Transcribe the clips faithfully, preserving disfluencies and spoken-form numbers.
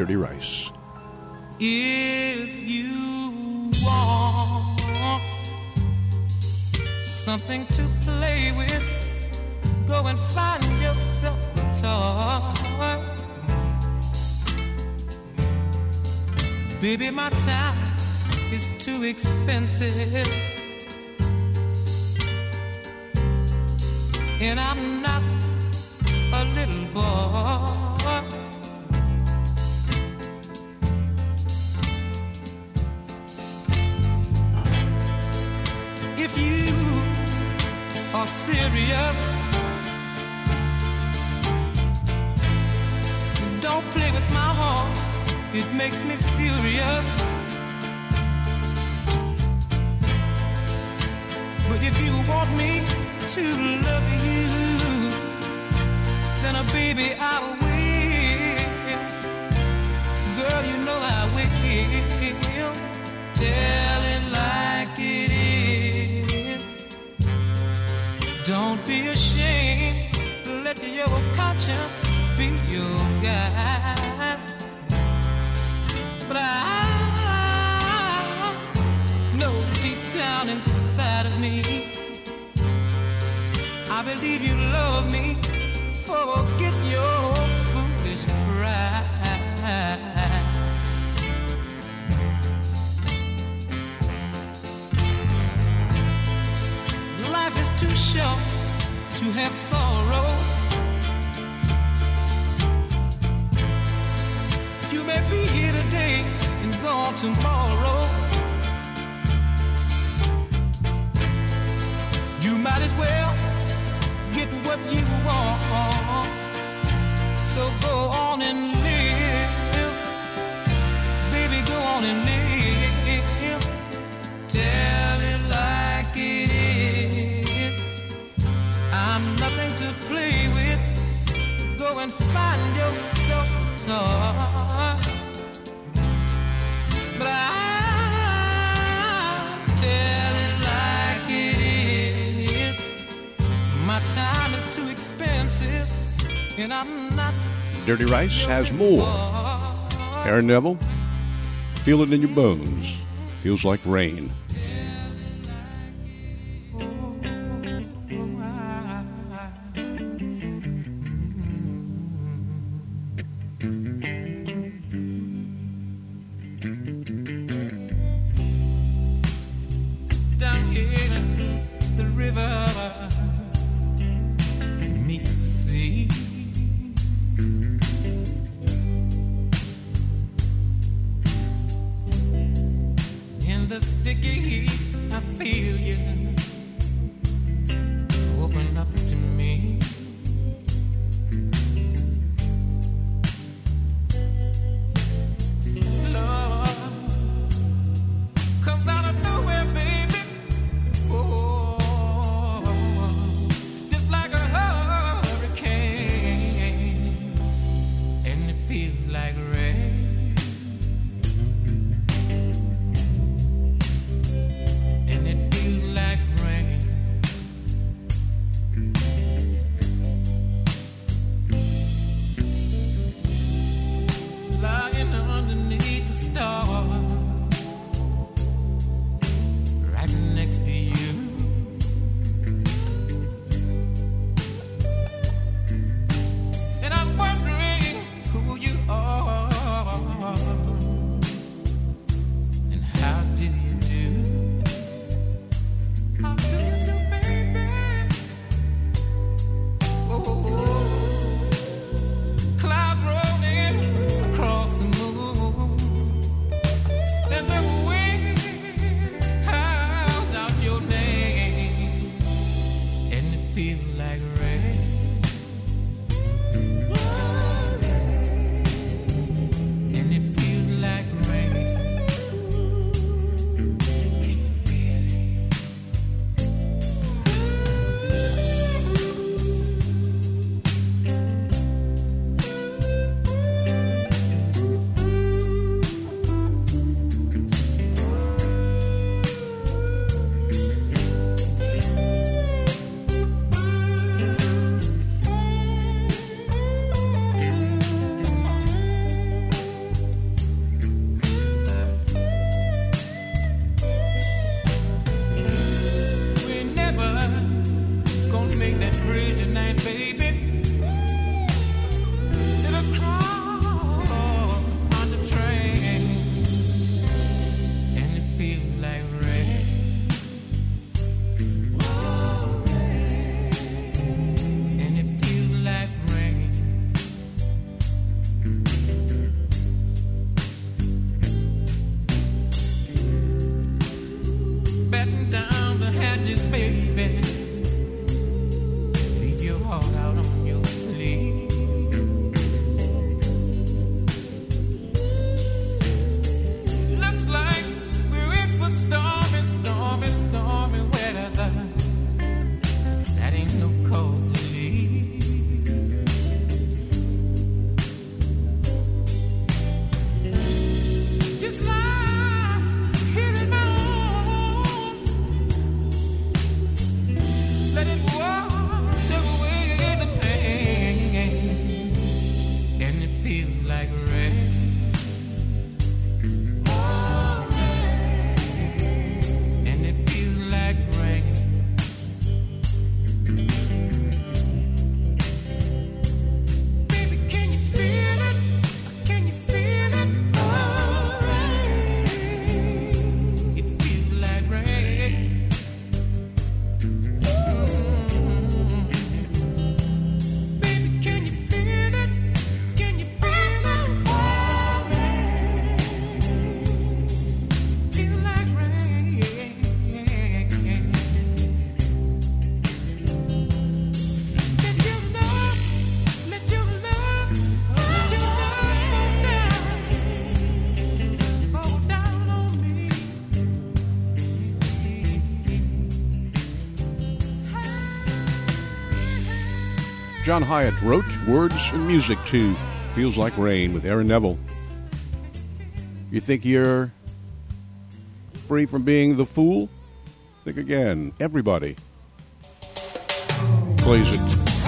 Dirty Rice. If you want something to play with, go and find yourself a toy. Baby, my time is too expensive, and I'm not a little boy. If you are serious, don't play with my heart, it makes me furious. But if you want me to love you, then, uh, baby, I'll wait. Girl, you know I will. Tell it like it is. Don't be ashamed. Let your conscience be your guide. But I know deep down inside of me, I believe you love me. Forget your foolish pride. Life is too short to have sorrow. You may be here today and gone tomorrow. You might as well get what you want. So go on and live. Baby, go on and live. Tell it like it is. I'm nothing to play with. Go and find yourself a toy. But I tell it like it is. My time is too expensive, and I'm not. Dirty Rice has more. Aaron Neville, feel it in your bones. Feels like rain. Down here, the river meets the sea. In the sticky heat, I feel you open up to me. Love comes out of nowhere, baby. Oh, just like a hurricane, and it feels like rain. And it feels like John Hyatt wrote words and music to Feels Like Rain with Aaron Neville. You think you're free from being the fool? Think again. Everybody plays it.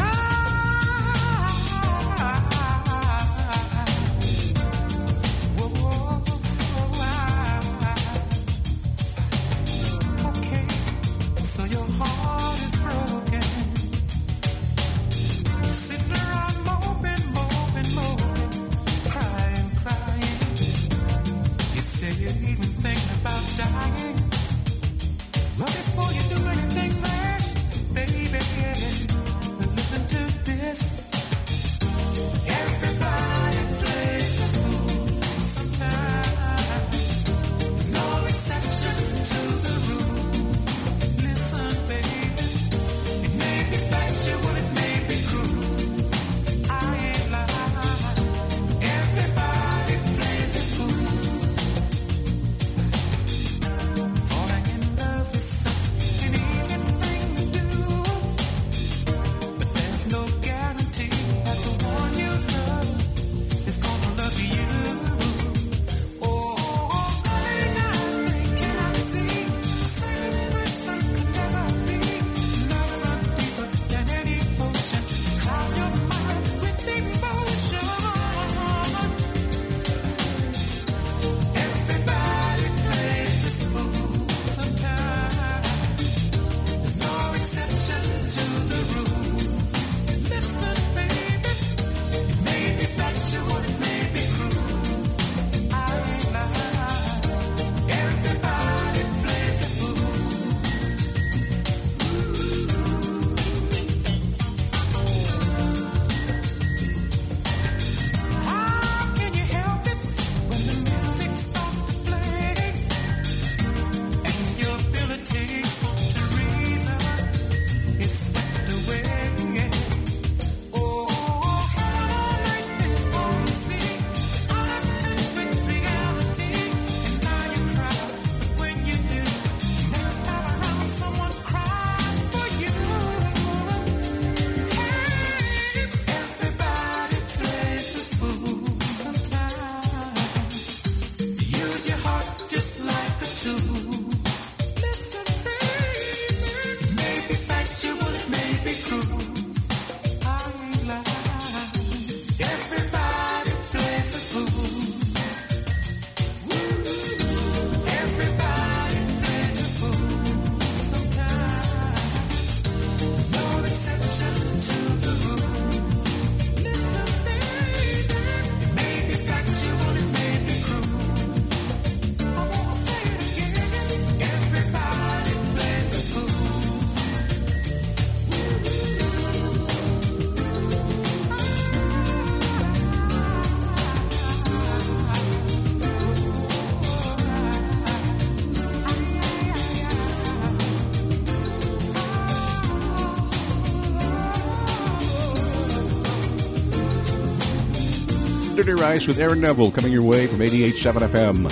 Dirty Rice with Aaron Neville coming your way from eighty-eight point seven F M,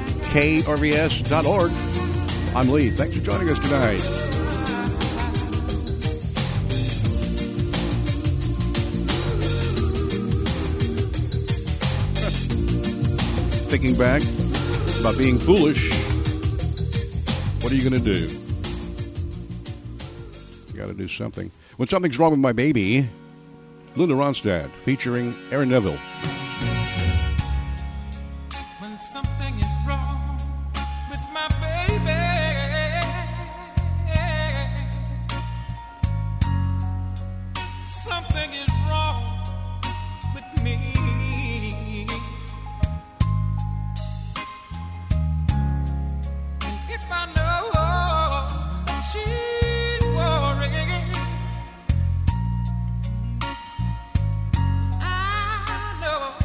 K R V S dot org. I'm Lee. Thanks for joining us tonight. Thinking back about being foolish, what are you going to do? You got to do something. When Something's Wrong with My Baby, Linda Ronstadt featuring Aaron Neville. When something is wrong with my baby, something is wrong with me. And if I know that she's worrying, I know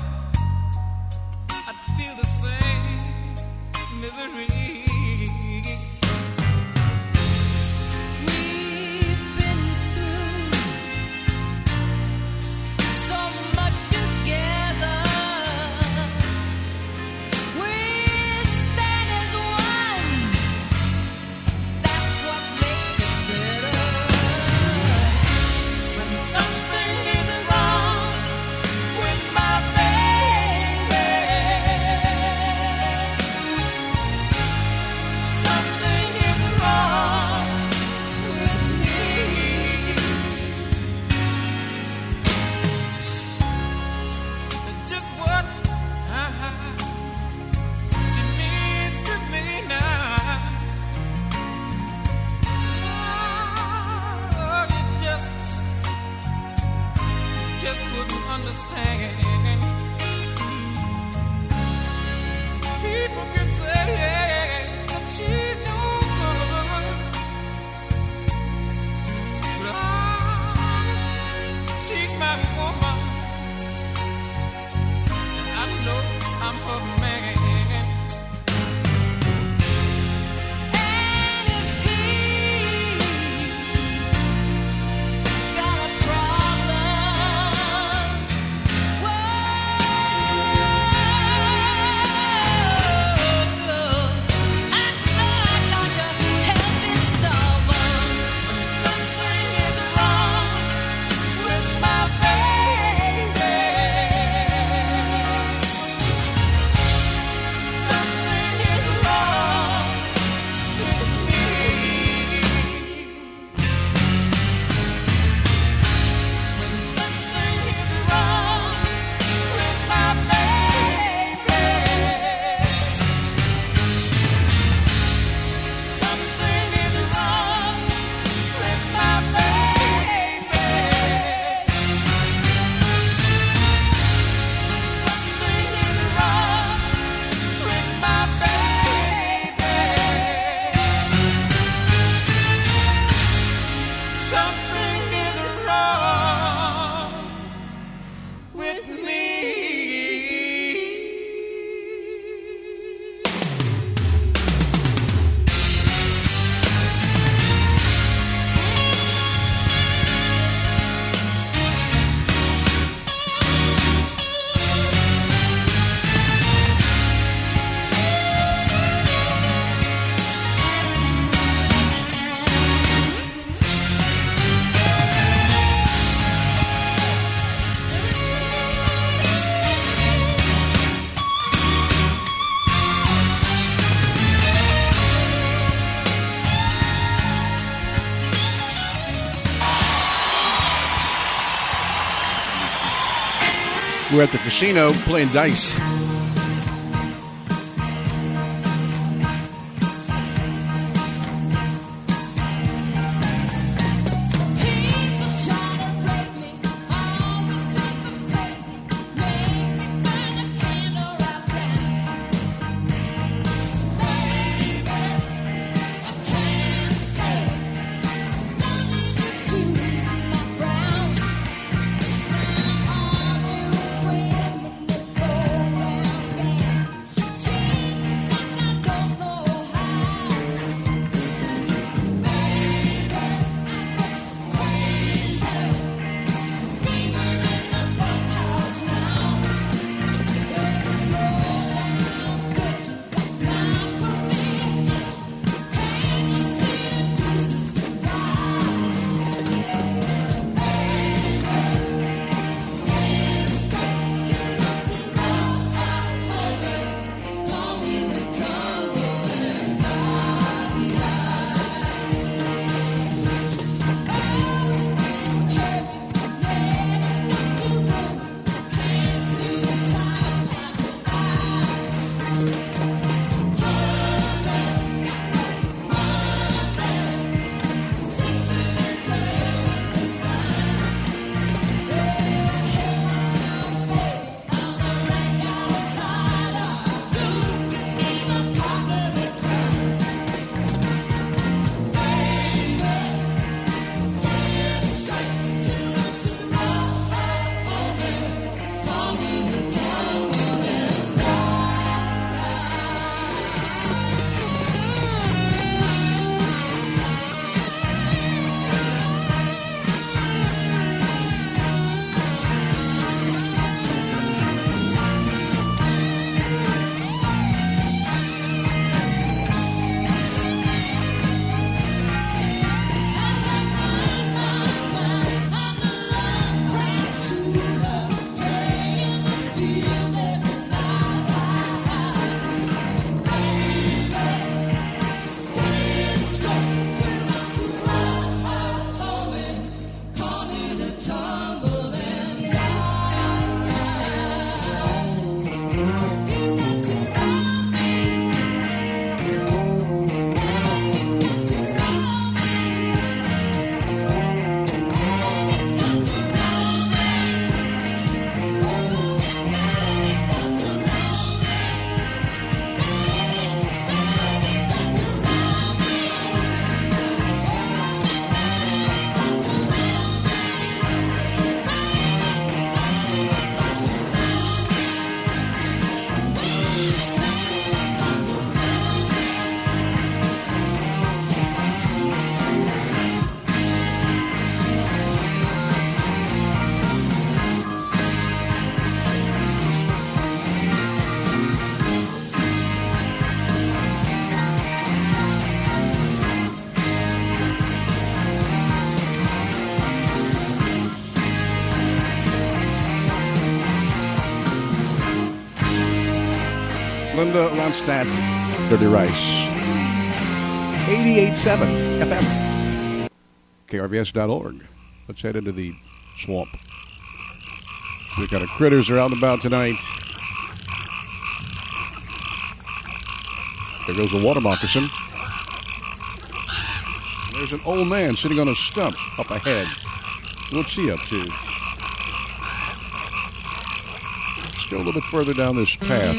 I'm for the man. And if he got a problem, whoa, I know I got to help him solve 'em. Something is wrong with my baby. Something is wrong with me. Something is wrong with my baby. Something is wrong with my baby. Something is wrong with my baby. Something is wrong with me. We're at the casino playing dice. People try to rape me, always think I'm crazy, make me burn the candle out there. Baby, I can't stay. No need to choose my ground. Now all you women in the program Linda Ronstadt, Dirty Rice. eighty-eight point seven F M. K R V S dot org. Let's head into the swamp. What kind of critters are out and about tonight? There goes a water moccasin. There's an old man sitting on a stump up ahead. What's he up to? Still a little bit further down this path.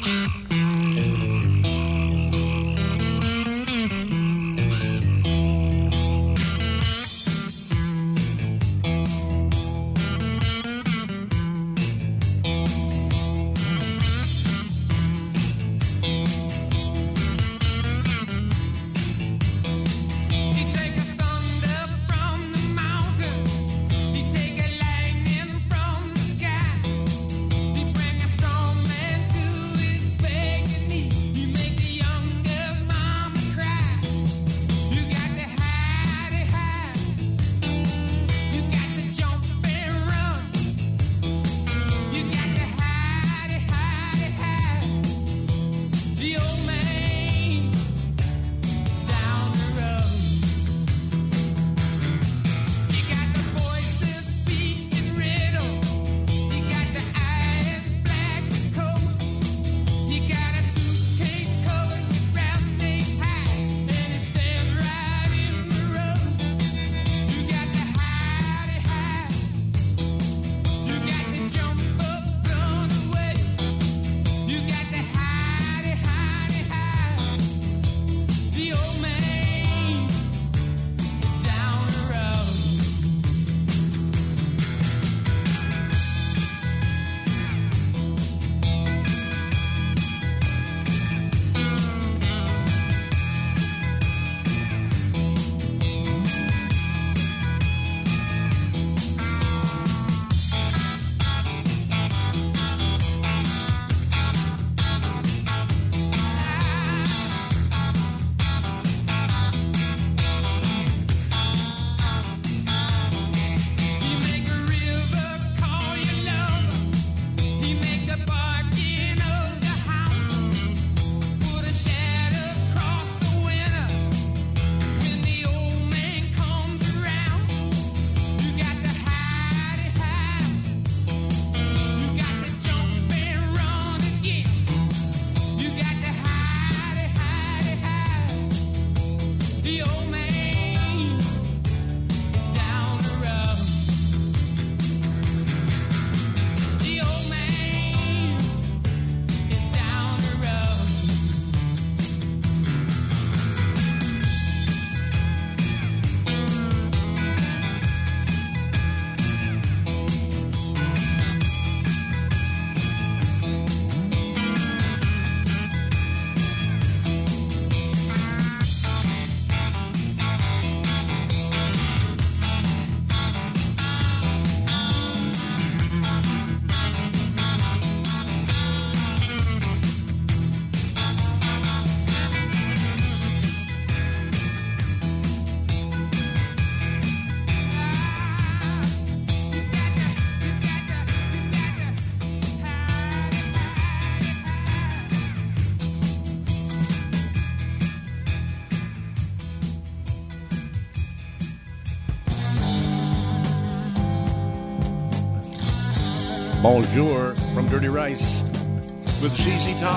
Bonjour from Dirty Rice with Z Z Top.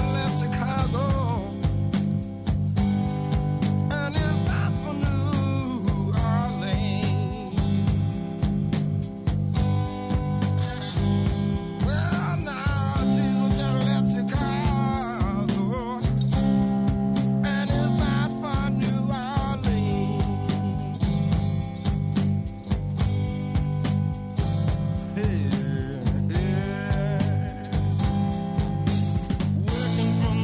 Working from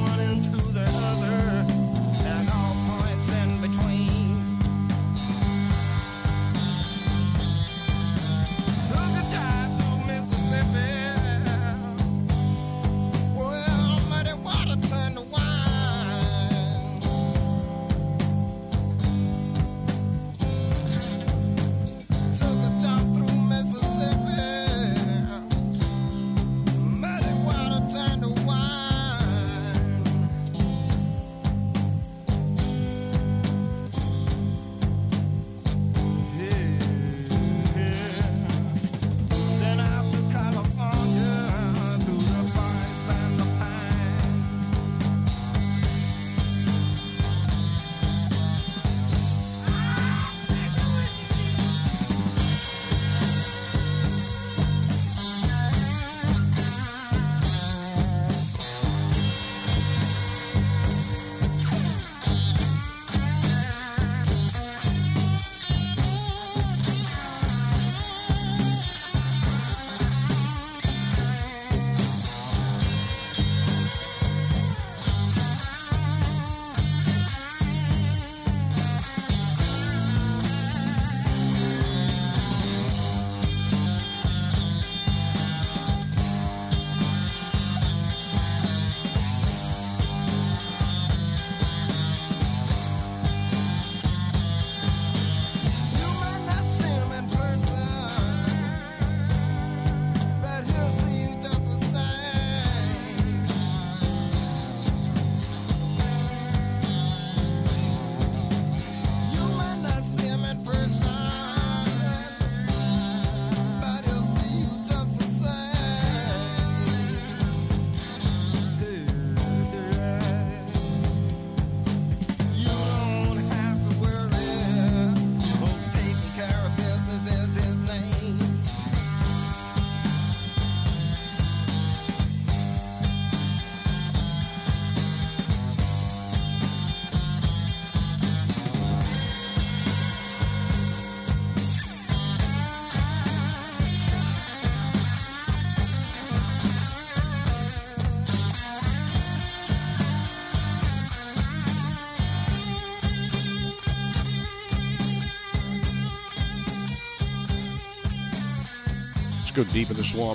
go deep in the swamp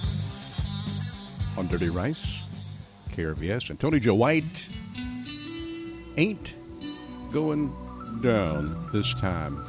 on Dirty Rice, K R V S, and Tony Joe White. Ain't going down this time.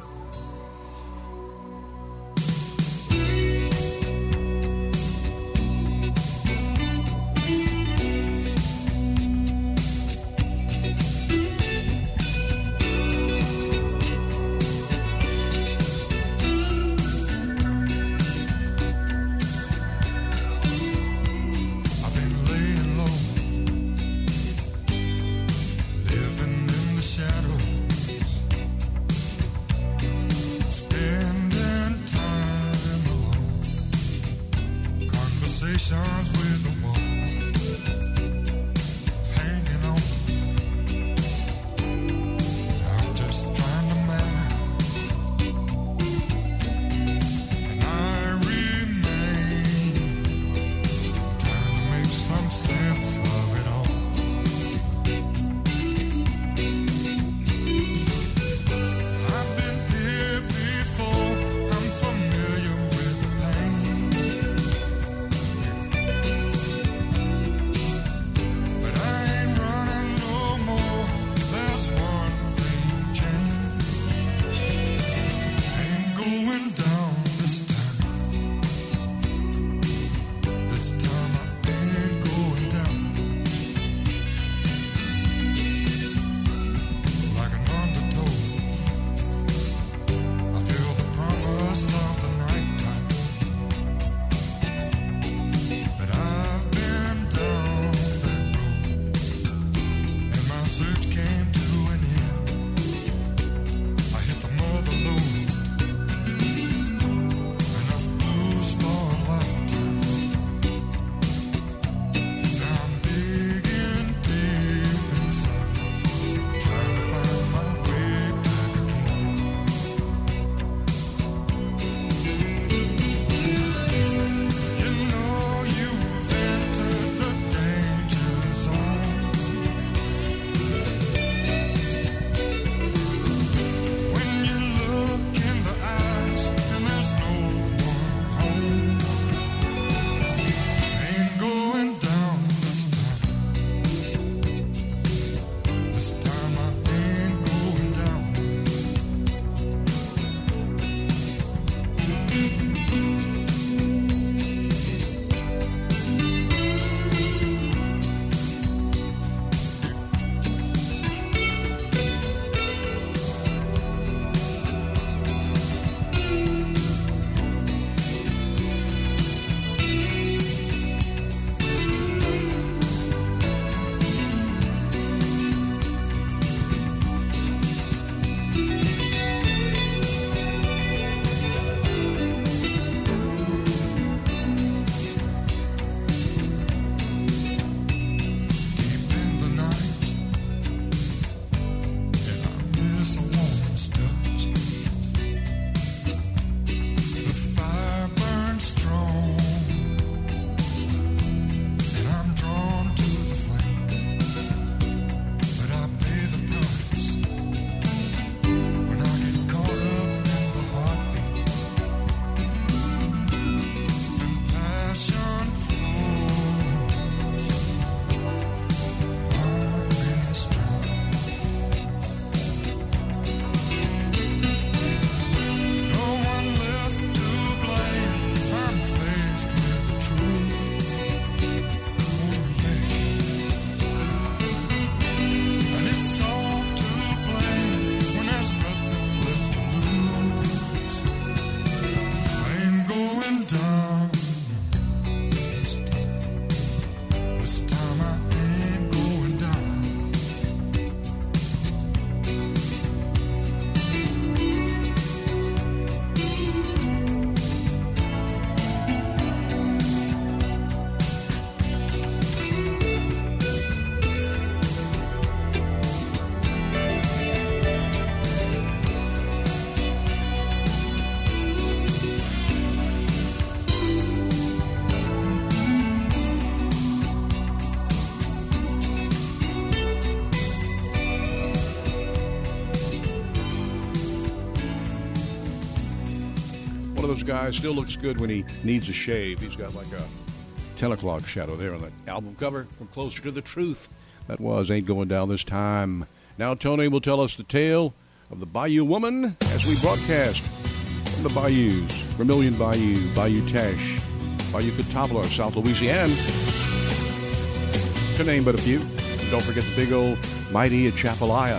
those guys. Still looks good when he needs a shave. He's got like a ten o'clock shadow there on the album cover from Closer to the Truth. That was Ain't Going Down This Time. Now Tony will tell us the tale of the Bayou Woman as we broadcast from the bayous. Vermilion Bayou, Bayou Teche, Bayou Cotabla, South Louisiana, to name but a few. And don't forget the big old mighty Atchafalaya.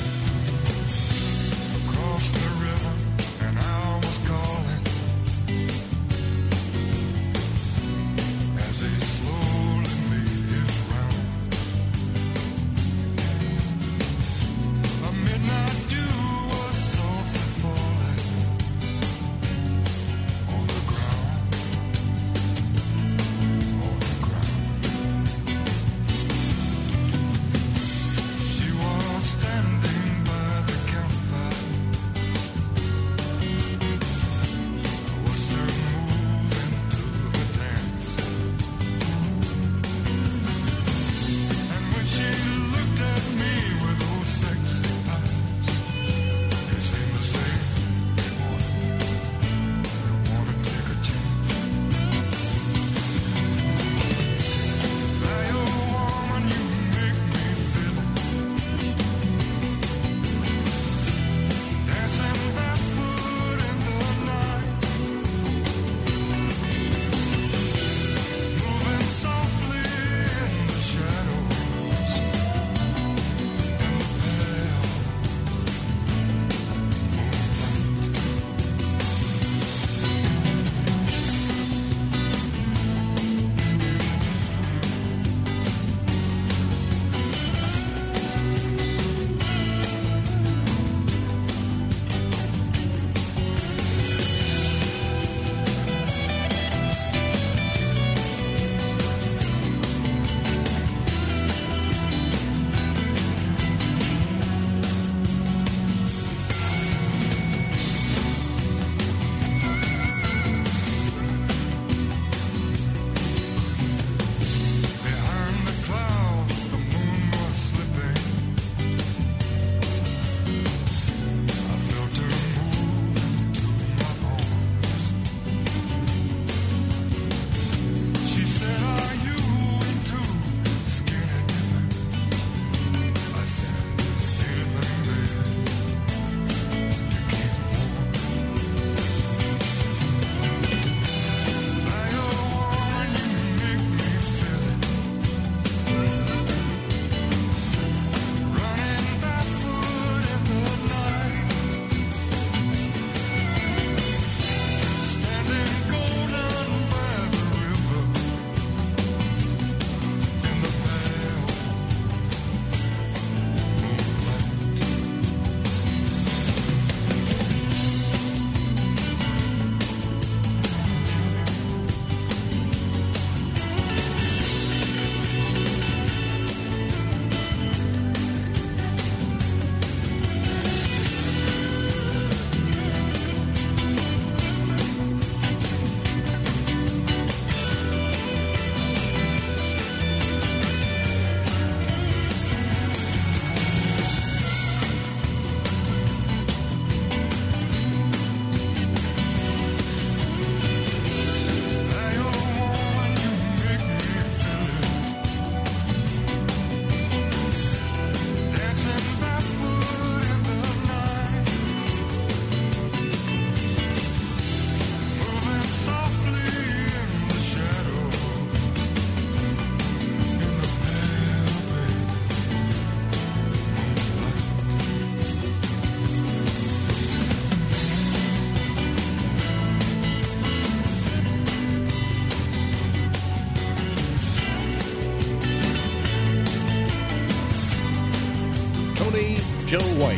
Joe White,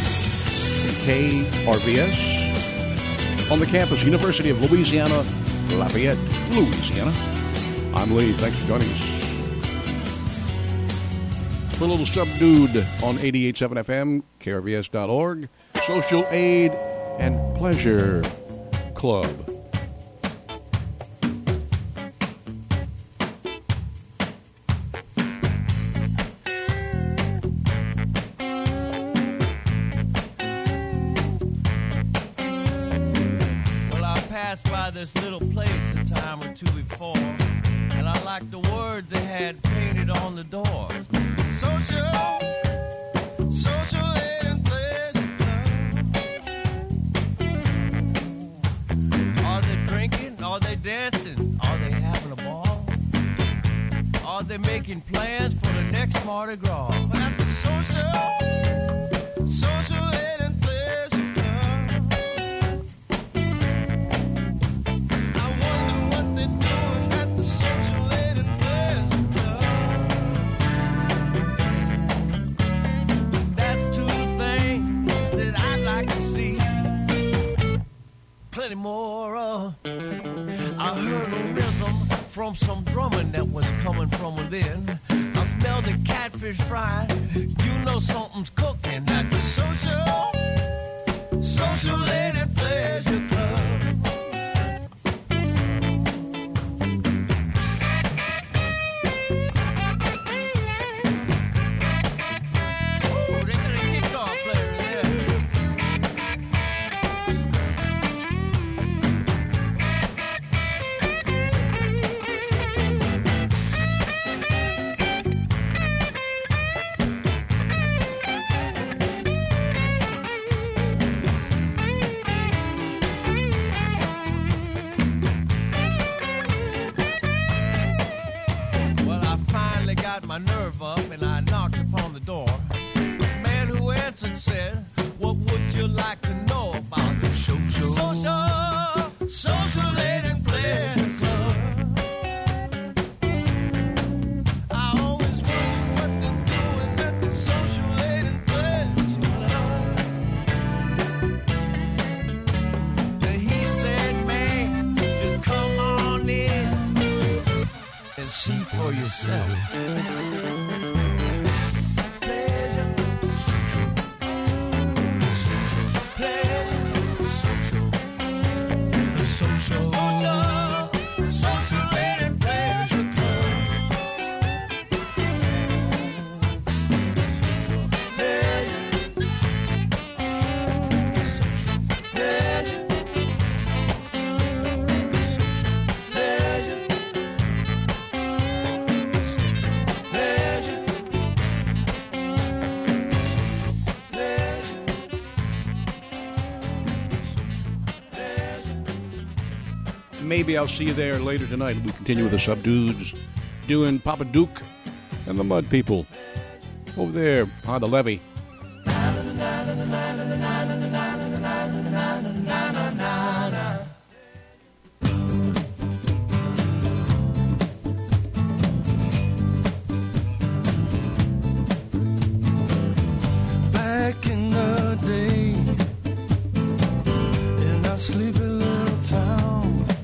K R V S, on the campus, University of Louisiana, Lafayette, Louisiana. I'm Lee. Thanks for joining us. For a little subdued on eighty-eight point seven F M, K R V S dot org, Social Aid and Pleasure Club. this little place a time or two before, and I liked the words they had painted on the door. Social, social and pleasure club. Are they drinking? Are they dancing? Are they having a ball? Are they making plans for the next Mardi Gras? Well, at the social, social and pleasure club, I wonder what they're doing at the social and pleasure club. That's two things that I'd like to see. Plenty more of. I heard a rhythm from some drumming that was coming from within. I smelled the catfish fry. You know something's cooking at the social, social lady pleasure club. Oh, they got a guitar player there. Got my nerve up and I knocked upon the door. The man who answered said, what would you like to know about the social, social, social lady pleasure club? I always wonder what they're doing at the social lady pleasure club. And he said, man, just come on in and see for yourself. Maybe I'll see you there later tonight. We continue with the Subdudes doing Papa Duke and the Mud People over there on the levee. Back in the day, in our sleepy little town,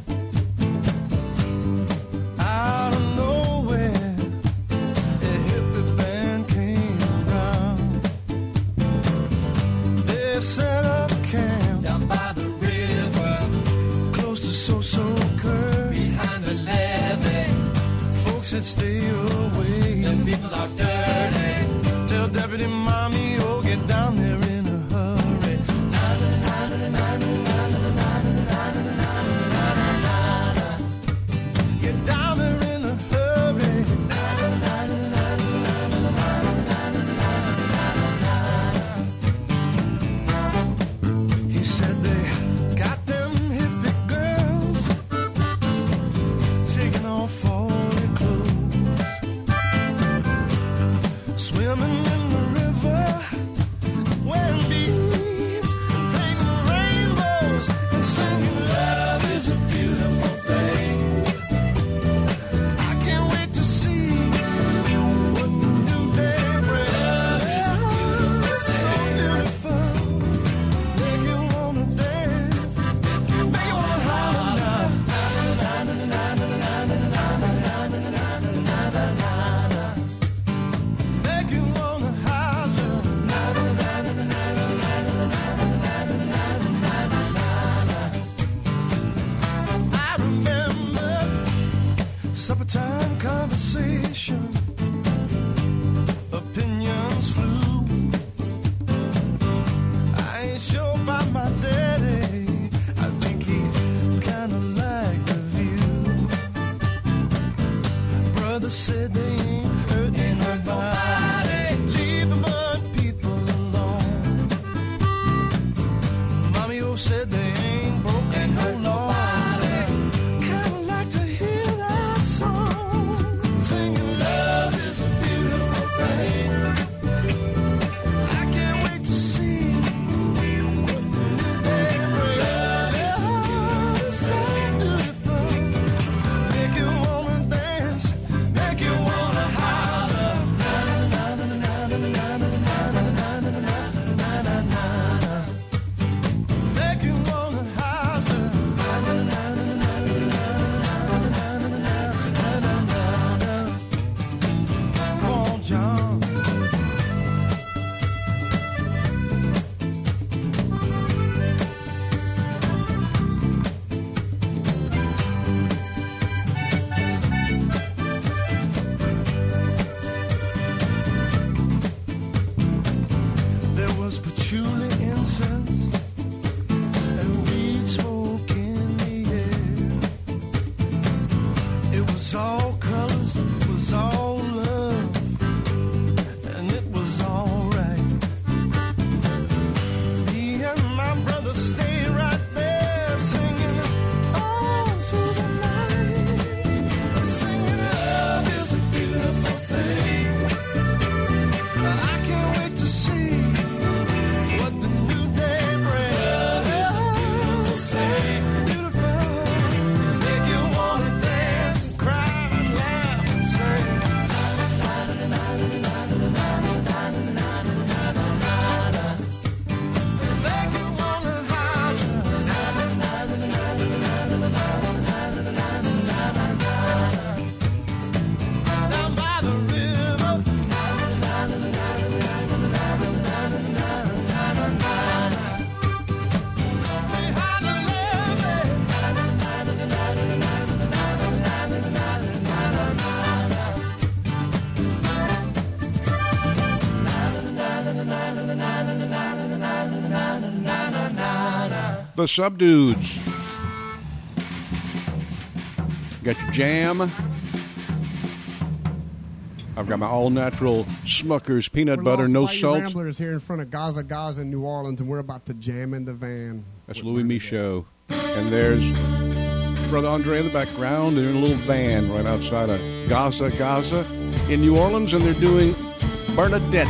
set up camp down by the river, close to So-So Curve, behind the levee. Folks said stay away, the people are dirty. Tell Deputy Mommy, oh, get down there in a hurry. Get down there in a hurry. He said they got them hippie girls taking off all their clothes, swimming in the river, wearing beads and painting rainbows and singing love is a beautiful thing. I can't wait to see what the new day brings. Love is a beautiful thing. So beautiful. Make you wanna dance, make you wanna holler. Make you wanna holler. I remember supper time conversation, opinions flew. I ain't sure about my daddy, I think he kinda lied. said they ain't hurt, ain't hurt nobody. Leave the mud people alone. Mommy-o said they ain't broke, ain't hurt nobody. Kinda like to hear that song, singing love is a beautiful thing. I can't wait to see what the new day brings. Love is a beautiful thing. Make you wanna dance, make you wanna holler. Make you wanna holler. Come on, John. There was patchouli incense and weed smoke in the air. It was all colors, it was all love, and it was all right. Me and my brother stayed right there singing all through the night, singing love is a beautiful thing. I can't wait to see what the new day brings. Love is a beautiful thing. Beautiful. Make you wanna dance, cry and laugh and sing. Make you wanna holler. Down by the river. Behind the levee. The Subdudes. Got your jam. I've got my all-natural Smucker's peanut We're butter, Lost no Mighty salt. Ramblers here in front of Gaza Gaza in New Orleans, and we're about to jam in the van. That's with Louis Bernadette. Michaud. And there's Brother Andre in the background. They're in a little van right outside of Gaza Gaza in New Orleans, and they're doing Bernadette.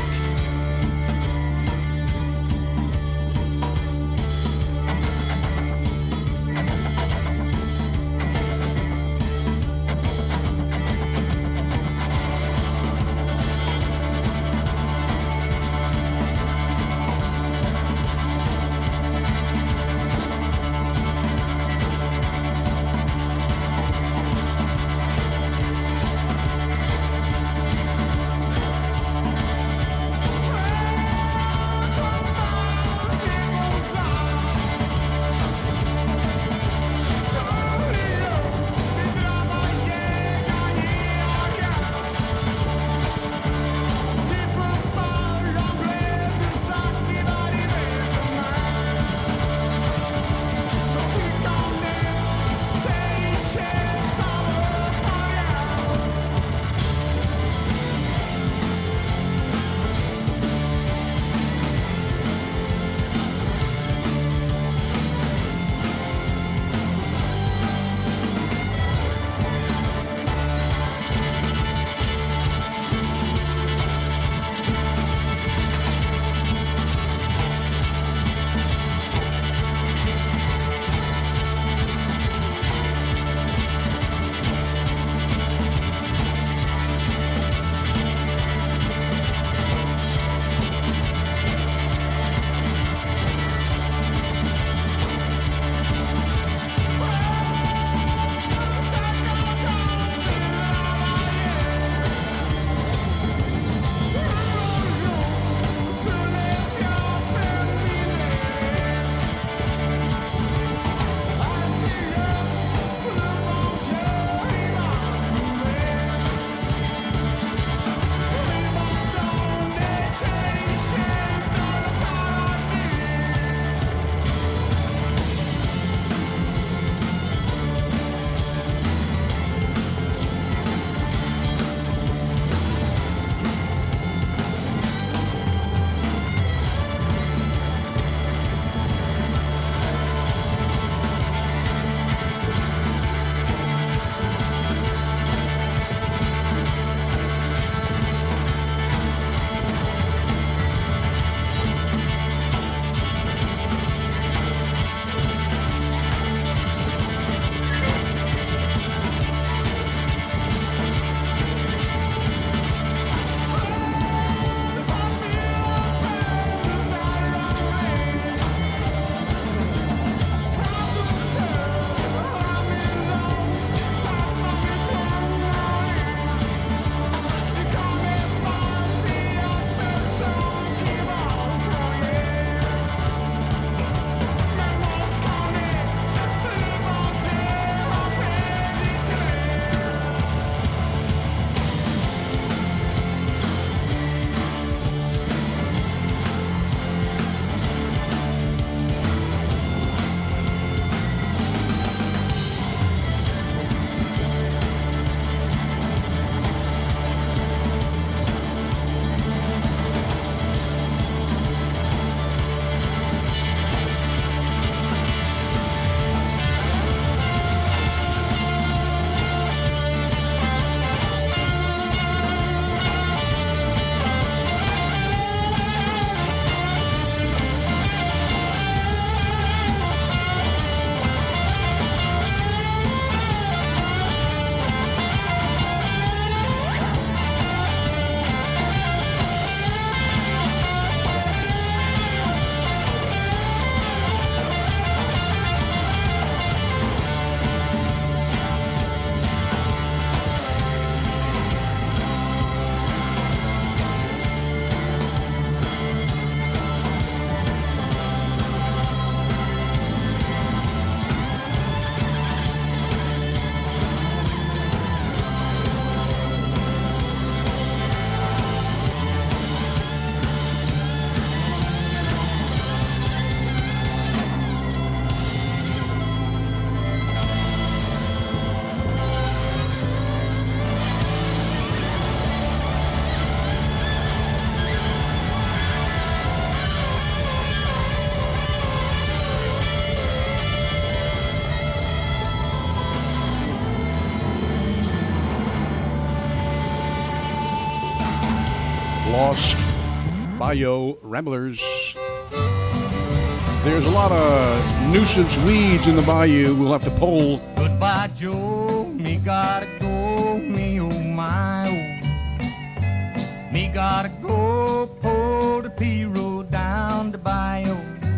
Lost Bayou Ramblers. There's a lot of nuisance weeds in the bayou. We'll have to pull. Goodbye, Joe. Me gotta go. Me oh my oh. Me gotta go. Pull the P road down the bayou.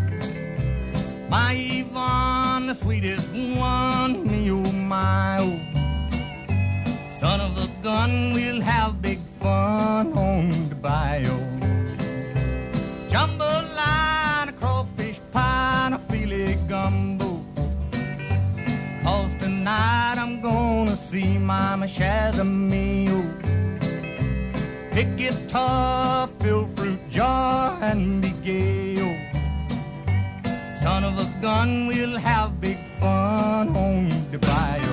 My Yvonne, the sweetest one. Me oh my oh. Son of a gun, we'll have big fun on the bayou. Jambalaya, crawfish pie, and a filet gumbo. 'Cause tonight I'm gonna see Mama Shazamio. Pick guitar, fill fruit jar, and be gay. Son of a gun, we'll have big fun on the bayou.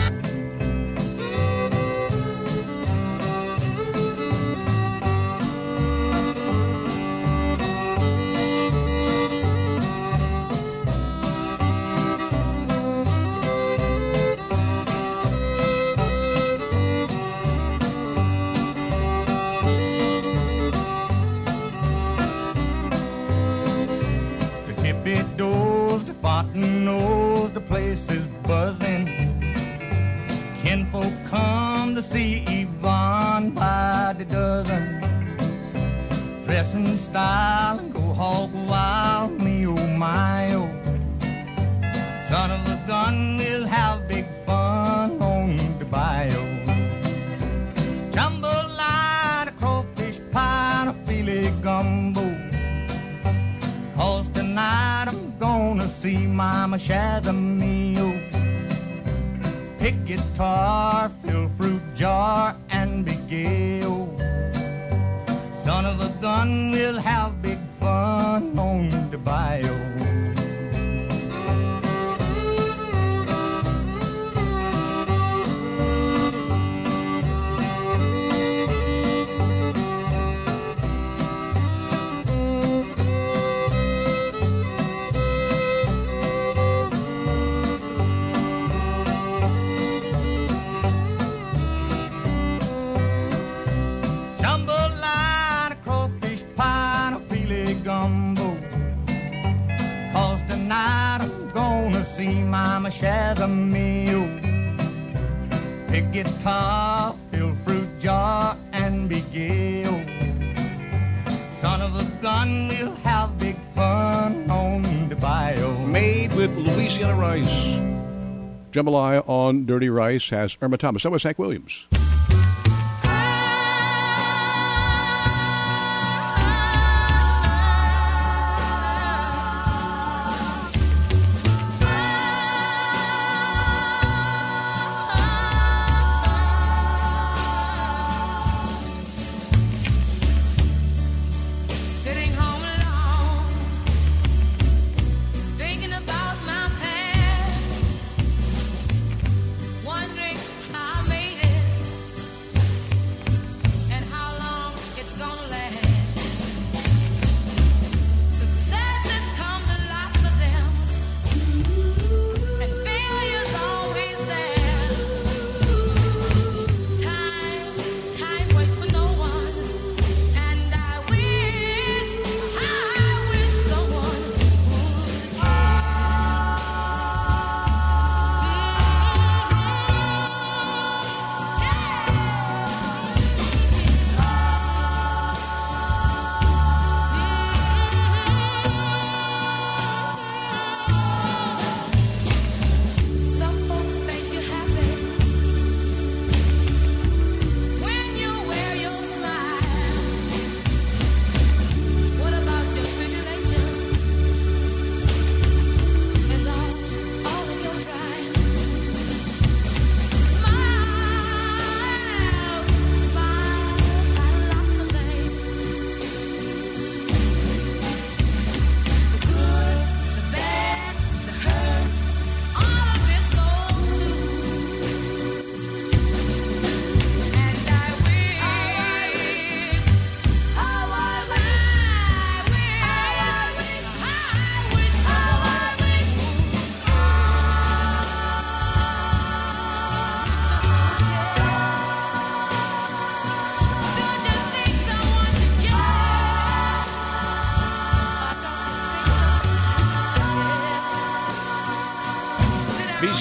Fontaine knows the place is buzzing. Kinfolk come to see Yvonne by the dozen. Dress in style and go hog wild, me oh my oh. Son of a gun, we'll have big fun on the bayou. Jambalaya, crawfish pie, and a filet gumbo. 'Cause tonight I'm gonna see Mama Shazamio. Pick guitar, fill fruit jar, and be gay. Son of a gun, we'll have big fun on the bayou. See Mama Shazamio. Pick guitar, fill fruit jar, and be gay. Son of a gun, we'll have big fun on the bayou. Made with Louisiana rice. Jambalaya on Dirty Rice has Irma Thomas. So was Hank Williams. Wondering how I made it.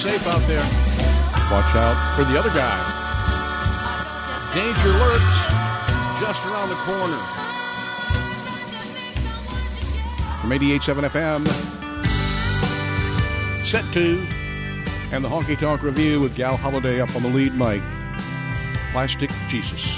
safe out there. Watch out for the other guy. Danger lurks just around the corner. From eighty-eight point seven F M, set two, and the Honky Tonk Review with Gal Holiday up on the lead mic. Plastic Jesus.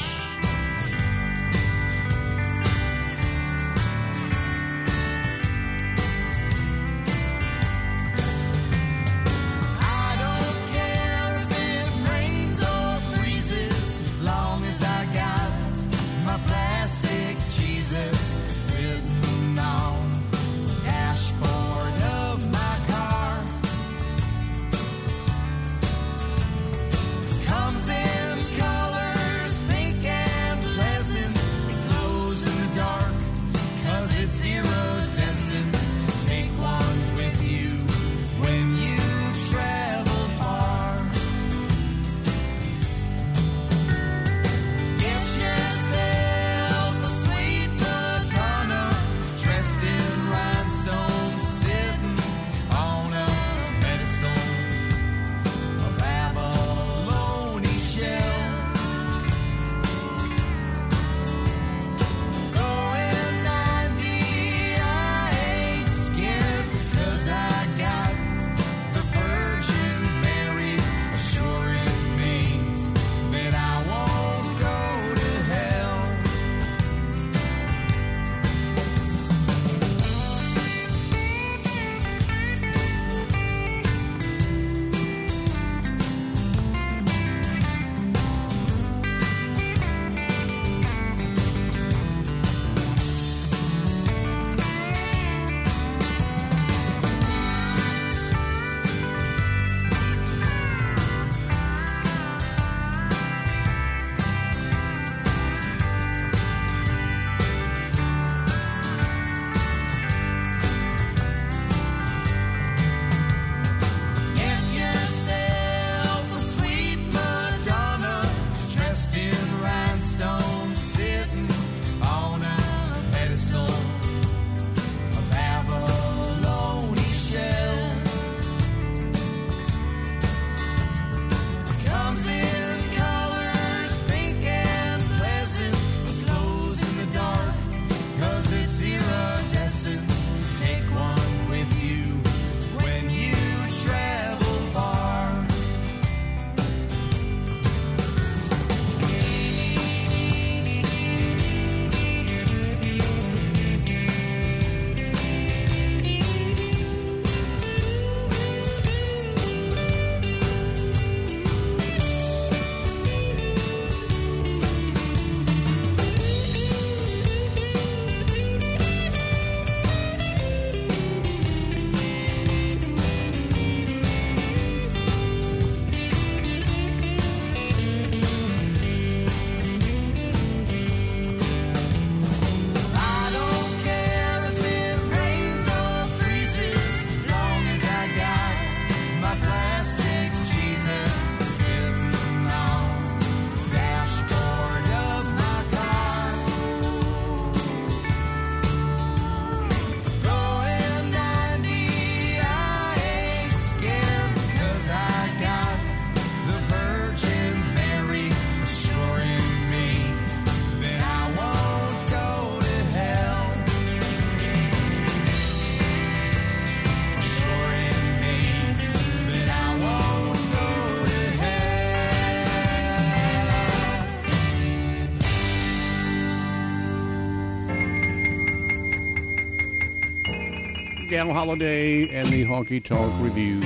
Gal Holiday and the Honky Tonk Review.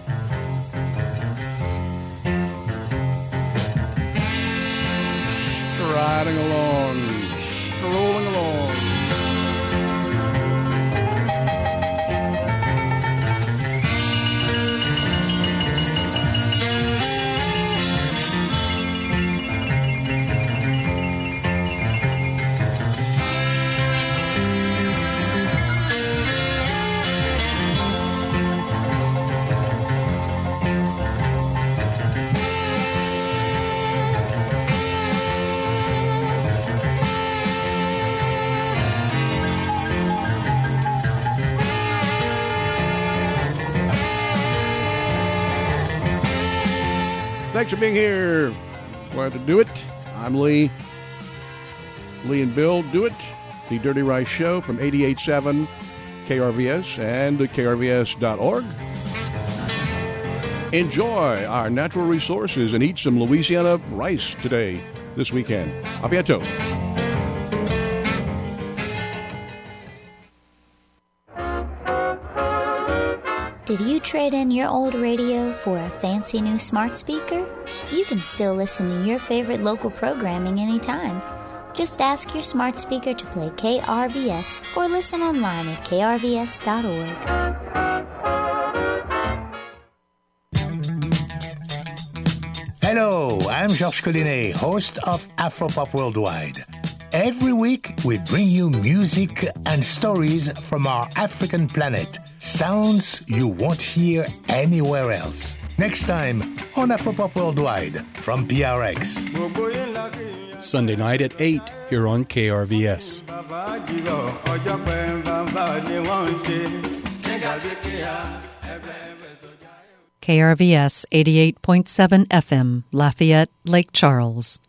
Striding along, strolling along. Thanks for being here. Glad to do it. I'm Lee. Lee and Bill do it. The Dirty Rice Show from eighty-eight point seven K R V S and K R V S dot org. Enjoy our natural resources and eat some Louisiana rice today, this weekend. A bientôt. Did you trade in your old radio for a fancy new smart speaker? You can still listen to your favorite local programming anytime. Just ask your smart speaker to play K R V S or listen online at K R V S dot org. Hello, I'm Georges Collinet, host of Afropop Worldwide. Every week, we bring you music and stories from our African planet. Sounds you won't hear anywhere else. Next time on Afropop Worldwide from P R X. Sunday night at eight here on K R V S. K R V S eighty-eight point seven F M, Lafayette, Lake Charles.